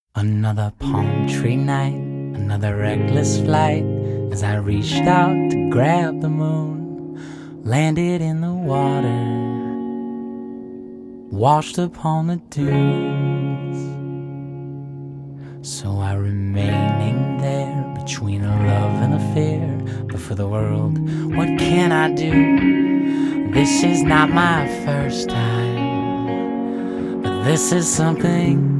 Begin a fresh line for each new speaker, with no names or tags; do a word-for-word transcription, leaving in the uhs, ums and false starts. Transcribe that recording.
Another palm tree night, another reckless flight, as I reached out to grab the moon, landed in the water, washed upon the dunes. So I remaining there between a love and a fear, but for the world, what can I do? This is not my first time, but this is something